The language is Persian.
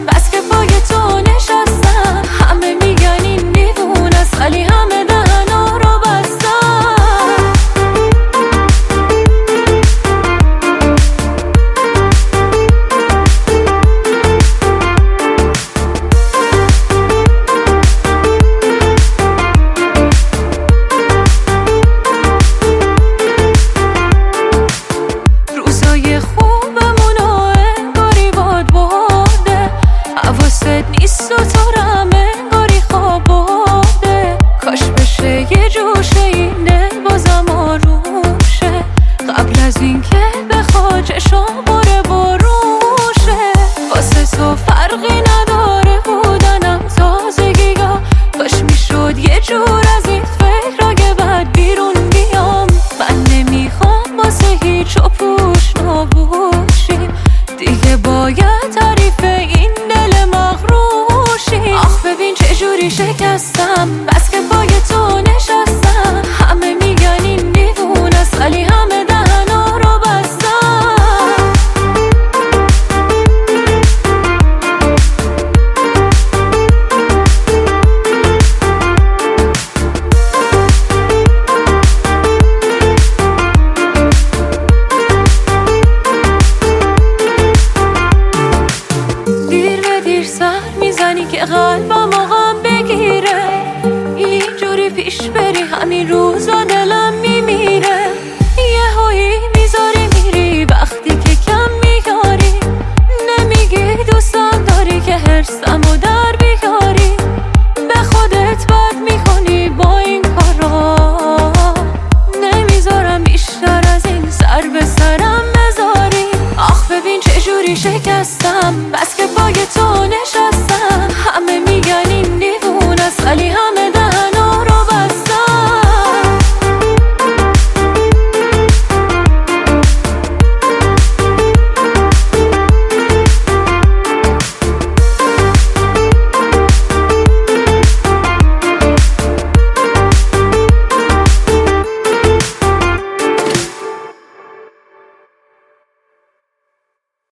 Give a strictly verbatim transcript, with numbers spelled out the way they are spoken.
بس که پای تو نشستم. همه میگن این دیوونه است ولی همه دهنا رو بستم. روزای خوبمونو انگاری باد برده، حواست نیست و تو رو هم انگاری خواب برده. کاش بشه یه جوشه این دل بازم آروم شه، قبل از این که بخواد چشام باره بروشه. واسه تو فرقی نداره بودنم تازگی ها، کاش میشد یه جور از این فکر اگه بعد بیرون بیام. من نمیخوام واسه هیچ و پوش نباشیم، دیگه باید تعریف این دل مغروشیم. آخ ببین چجوری شکستم، بس که پای تو نشستم. همه میگن این دیوونه است ولی همه دهنا رو بستم. دیر به دیر سر میزنی که قلبم غم بگیره، اینجوری پیش بری همین روزا دلم میمیره. یه هایی میذاری میری وقتی که کم میاری، نمیگی دوستم داری که حرصم و در بیاری. به خودت بد میکنی با این کارا، نمیذارم بیشتر از این سر به سرم بذاری. آخ ببین چجوری شکستم، بس که پای تو نشستم.